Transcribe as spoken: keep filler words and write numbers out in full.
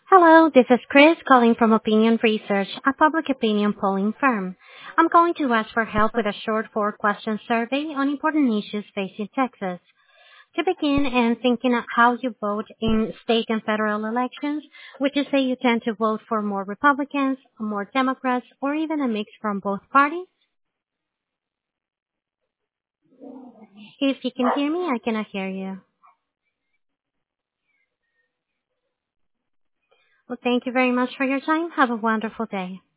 Hello, this is Chris calling from Opinion Research, a public opinion polling firm. I'm going to ask for help with a short four-question survey on important issues facing Texas. To begin, and thinking of how you vote in state and federal elections, would you say you tend to vote for more Republicans, more Democrats, or even a mix from both parties? If you can hear me, I cannot hear you. Well, thank you very much for your time. Have a wonderful day.